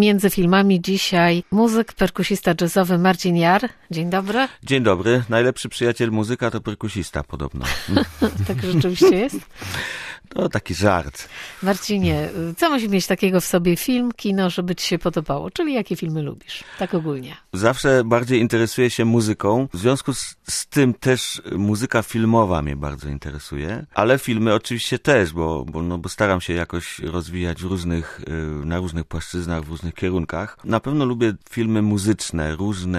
Między filmami dzisiaj muzyk, perkusista jazzowy Marcin Jar. Dzień dobry. Dzień dobry. Najlepszy przyjaciel muzyka to perkusista podobno. Tak rzeczywiście jest? To taki żart. Marcinie, co musi mieć takiego w sobie film, kino, żeby ci się podobało? Czyli jakie filmy lubisz? Tak ogólnie. Zawsze bardziej interesuję się muzyką. W związku z tym też muzyka filmowa mnie bardzo interesuje. Ale filmy oczywiście też, bo staram się jakoś rozwijać na różnych płaszczyznach, w różnych kierunkach. Na pewno lubię filmy muzyczne,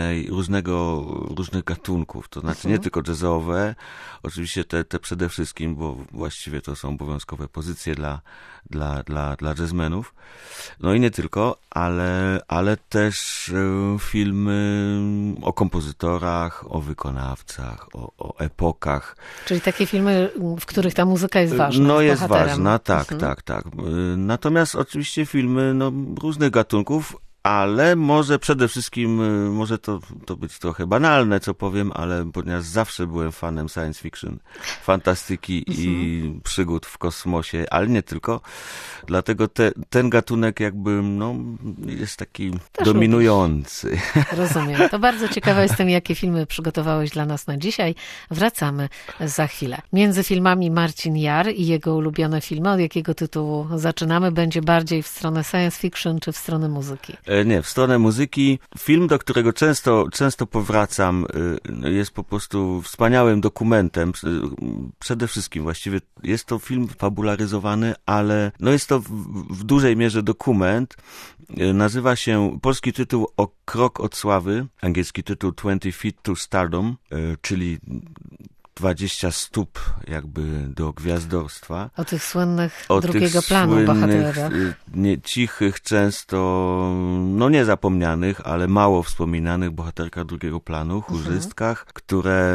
różnych gatunków. To znaczy nie tylko jazzowe, oczywiście te przede wszystkim, bo właściwie to są obowiązkowe pozycje dla jazzmenów. No i nie tylko, ale też filmy o kompozytorach, o wykonawcach, o epokach. Czyli takie filmy, w których ta muzyka jest ważna. No jest ważna, tak. Natomiast oczywiście filmy różnych gatunków, ale może przede wszystkim, może to być trochę banalne, co powiem, ale ponieważ zawsze byłem fanem science fiction, fantastyki i przygód w kosmosie, ale nie tylko. Dlatego ten gatunek jakby, jest taki też dominujący. Lubisz. Rozumiem. To bardzo ciekawa jestem, jakie filmy przygotowałeś dla nas na dzisiaj. Wracamy za chwilę. Między filmami Marcin Jar i jego ulubione filmy. Od jakiego tytułu zaczynamy? Będzie bardziej w stronę science fiction czy w stronę muzyki? Nie, w stronę muzyki. Film, do którego często powracam, jest po prostu wspaniałym dokumentem. Przede wszystkim właściwie jest to film fabularyzowany, ale jest to w dużej mierze dokument. Nazywa się, polski tytuł O krok od sławy, angielski tytuł 20 Feet to Stardom, czyli 20 stóp jakby do gwiazdorstwa. O tych słynnych drugiego planu bohaterach. Cichych, często, niezapomnianych, ale mało wspominanych bohaterkach drugiego planu, chórzystkach, które,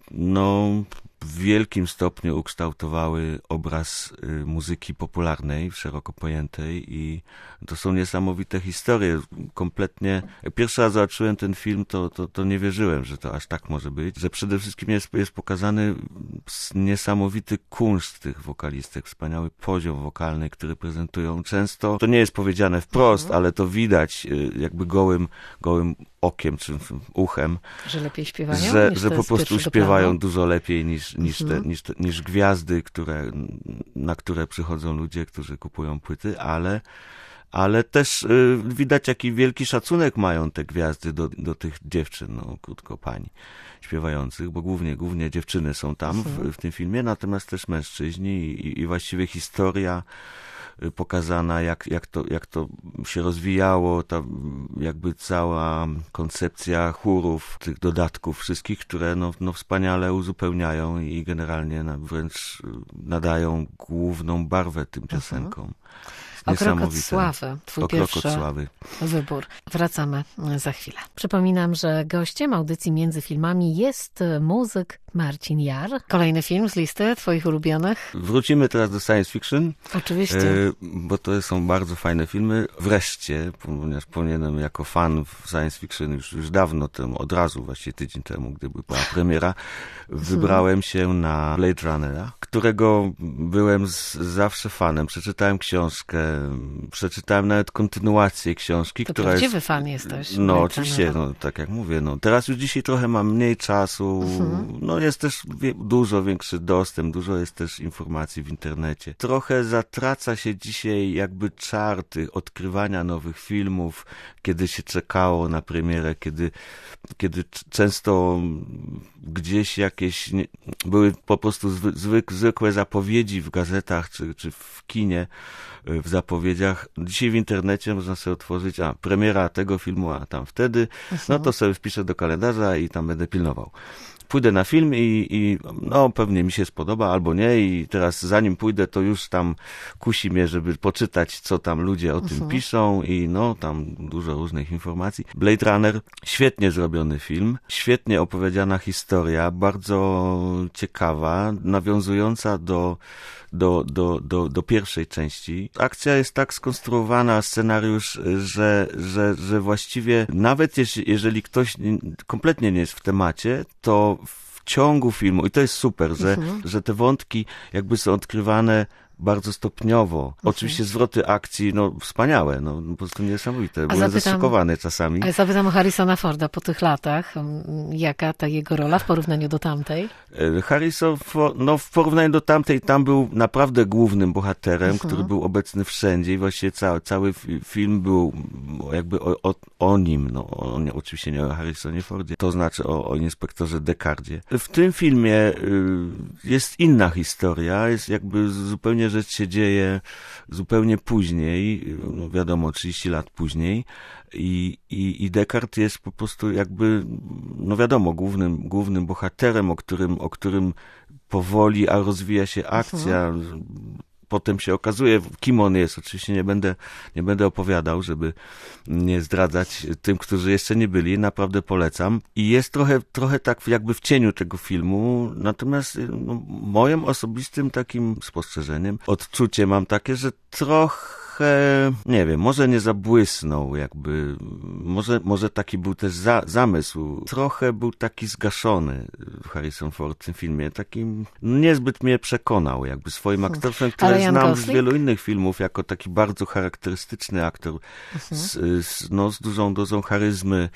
w wielkim stopniu ukształtowały obraz muzyki popularnej, szeroko pojętej i to są niesamowite historie. Kompletnie, jak pierwszy raz zobaczyłem ten film, to nie wierzyłem, że to aż tak może być, że przede wszystkim jest pokazany niesamowity kunszt tych wokalistek, wspaniały poziom wokalny, który prezentują. Często to nie jest powiedziane wprost, ale to widać jakby gołym okiem czy uchem, że lepiej śpiewają, że po prostu śpiewają dużo lepiej niż gwiazdy, na które przychodzą ludzie, którzy kupują płyty, ale też widać, jaki wielki szacunek mają te gwiazdy do tych dziewczyn, krótko pań śpiewających, bo głównie dziewczyny są tam w tym filmie, natomiast też mężczyźni i właściwie historia pokazana, jak to się rozwijało, ta jakby cała koncepcja chórów, tych dodatków wszystkich, które wspaniale uzupełniają i generalnie wręcz nadają główną barwę tym piosenkom. O krok od sławy, twój pierwszy wybór. Wracamy za chwilę. Przypominam, że gościem audycji Między Filmami jest muzyk Marcin Jar. Kolejny film z listy twoich ulubionych. Wrócimy teraz do science fiction. Oczywiście. Bo to są bardzo fajne filmy. Wreszcie, ponieważ powinienem jako fan science fiction już dawno temu, od razu właściwie tydzień temu, gdy była premiera, wybrałem się na Blade Runnera, którego byłem zawsze fanem. Przeczytałem książkę, przeczytałem nawet kontynuację książki, to która prawdziwy fan jesteś. Oczywiście, tak jak mówię, teraz już dzisiaj trochę mam mniej czasu, jest też dużo większy dostęp, dużo jest też informacji w internecie. Trochę zatraca się dzisiaj jakby czar odkrywania nowych filmów, kiedy się czekało na premierę, kiedy często gdzieś jakieś były po prostu zwykłe zapowiedzi w gazetach czy w kinie, w zapowiedziach. Dzisiaj w internecie można sobie otworzyć, premiera tego filmu, a tam wtedy, to sobie wpiszę do kalendarza i tam będę pilnował. Pójdę na film i pewnie mi się spodoba albo nie i teraz zanim pójdę, to już tam kusi mnie, żeby poczytać, co tam ludzie o tym piszą i tam dużo różnych informacji. Blade Runner, świetnie zrobiony film, świetnie opowiedziana historia, bardzo ciekawa, nawiązująca do pierwszej części. Akcja jest tak skonstruowana, scenariusz, że właściwie nawet jeżeli ktoś kompletnie nie jest w temacie, to w ciągu filmu, i to jest super, że te wątki jakby są odkrywane bardzo stopniowo. Oczywiście zwroty akcji, no wspaniałe, no po prostu niesamowite. Byłem zaszokowany czasami. Ale zapytam o Harrisona Forda po tych latach, jaka ta jego rola w porównaniu do tamtej? Harrison Ford, no w porównaniu do tamtej, tam był naprawdę głównym bohaterem, który był obecny wszędzie i właściwie cały film był jakby o nim, no oczywiście nie o Harrisonie Fordzie, to znaczy o inspektorze Decardzie. W tym filmie jest inna historia, jest jakby zupełnie rzecz się dzieje zupełnie później, no wiadomo, 30 lat później i Descartes jest po prostu jakby, no wiadomo, głównym bohaterem, o którym powoli rozwija się akcja. Potem się okazuje, kim on jest. Oczywiście nie będę opowiadał, żeby nie zdradzać tym, którzy jeszcze nie byli. Naprawdę polecam. I jest trochę tak jakby w cieniu tego filmu. Natomiast no, moim osobistym takim spostrzeżeniem, odczuciem mam takie, że trochę, nie wiem, może nie zabłysnął jakby, może taki był też zamysł. Trochę był taki zgaszony Harrison Ford w tym filmie. Takim niezbyt mnie przekonał jakby swoim aktorstwem, które znam z wielu innych filmów jako taki bardzo charakterystyczny aktor z dużą dozą charyzmy.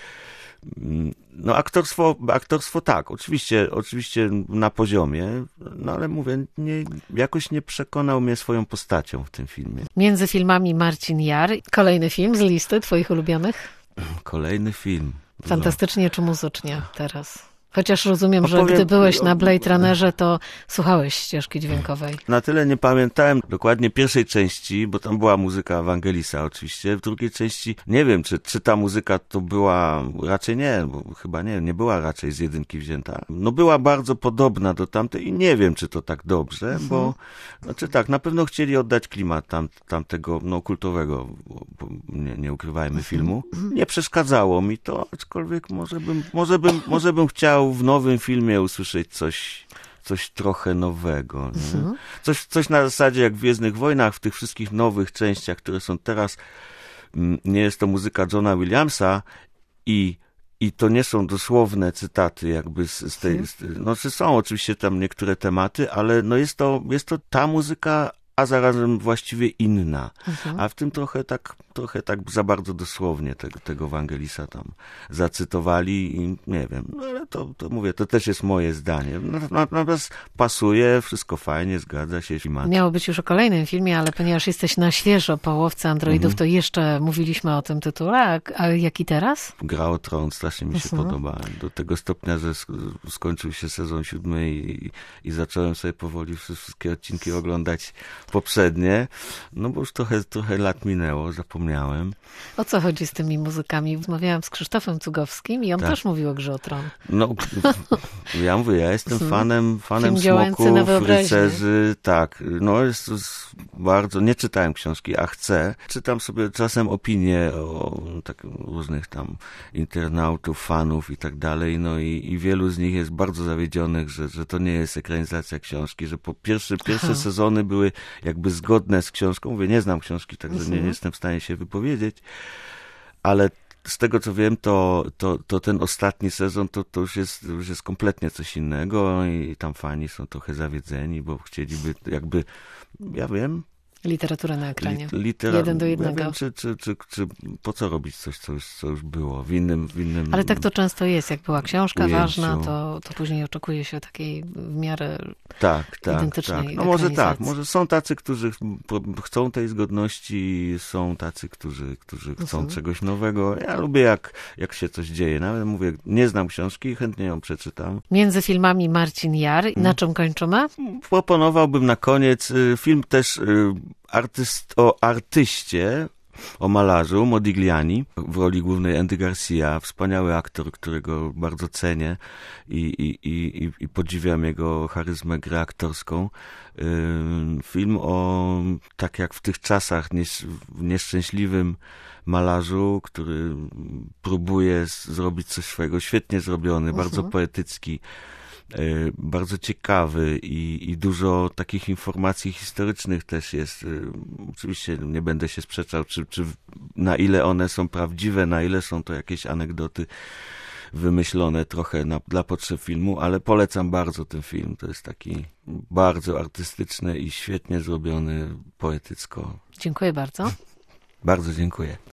No aktorstwo tak, oczywiście na poziomie, no ale mówię, jakoś nie przekonał mnie swoją postacią w tym filmie. Między filmami Marcin Jar, kolejny film z listy twoich ulubionych? Kolejny film. Fantastycznie czy muzycznie teraz? Chociaż rozumiem, że gdy byłeś na Blade Runnerze, to słuchałeś ścieżki dźwiękowej. Na tyle nie pamiętałem dokładnie pierwszej części, bo tam była muzyka Evangelisa oczywiście. W drugiej części nie wiem, czy ta muzyka to była, raczej nie, bo chyba nie była raczej z jedynki wzięta. No była bardzo podobna do tamtej i nie wiem, czy to tak dobrze, bo znaczy tak, na pewno chcieli oddać klimat tamtego, no kultowego, nie ukrywajmy, filmu. Nie przeszkadzało mi to, aczkolwiek może bym chciał w nowym filmie usłyszeć coś trochę nowego. Nie? Coś na zasadzie jak w Gwiezdnych Wojnach, w tych wszystkich nowych częściach, które są teraz. Nie jest to muzyka Johna Williamsa i to nie są dosłowne cytaty jakby z tej... No są oczywiście tam niektóre tematy, ale no jest to ta muzyka, a zarazem właściwie inna. A w tym trochę tak za bardzo dosłownie tego Evangelisa tam zacytowali i nie wiem, no ale to mówię, to też jest moje zdanie. Natomiast pasuje, wszystko fajnie, zgadza się. Miało być już o kolejnym filmie, ale ponieważ jesteś na świeżo po Łowcy Androidów, to jeszcze mówiliśmy o tym tytule, a jaki teraz? Gra o Tron strasznie mi się podoba. Do tego stopnia, że skończył się sezon 7 i zacząłem sobie powoli wszystkie odcinki oglądać poprzednie, no bo już trochę lat minęło, zapomniałem. O co chodzi z tymi muzykami? Rozmawiałam z Krzysztofem Cugowskim i on też mówił o Grze o Tron. No, ja mówię, ja jestem fanem Smoków, Rycerzy, tak, no jest bardzo, nie czytałem książki, a chcę. Czytam sobie czasem opinie o tak, różnych tam internautów, fanów i tak dalej, no i wielu z nich jest bardzo zawiedzionych, że to nie jest ekranizacja książki, że po pierwsze sezony były jakby zgodne z książką. Mówię, nie znam książki, także nie jestem w stanie się wypowiedzieć, ale z tego co wiem, to ten ostatni sezon to już jest kompletnie coś innego i tam fani są trochę zawiedzeni, bo chcieliby jakby, ja wiem, literaturę na ekranie. 1 do 1. Ja wiem, czy po co robić coś, co już było w innym... Ale tak to często jest. Jak była książka ważna, to później oczekuje się takiej w miarę identycznej tak. No może tak. Może są tacy, którzy chcą tej zgodności, są tacy, którzy chcą czegoś nowego. Ja lubię, jak się coś dzieje. Nawet mówię, nie znam książki, chętnie ją przeczytam. Między filmami Marcin Jar. Na czym kończymy? Proponowałbym na koniec film też o artyście, o malarzu Modigliani, w roli głównej Andy Garcia, wspaniały aktor, którego bardzo cenię i podziwiam jego charyzmę, grę aktorską. Film o, tak jak w tych czasach, nieszczęśliwym malarzu, który próbuje zrobić coś swojego, świetnie zrobiony, bardzo poetycki, bardzo ciekawy i dużo takich informacji historycznych też jest. Oczywiście nie będę się sprzeczał, czy na ile one są prawdziwe, na ile są to jakieś anegdoty wymyślone trochę dla potrzeb filmu, ale polecam bardzo ten film. To jest taki bardzo artystyczny i świetnie zrobiony, poetycko. Dziękuję bardzo. Bardzo dziękuję.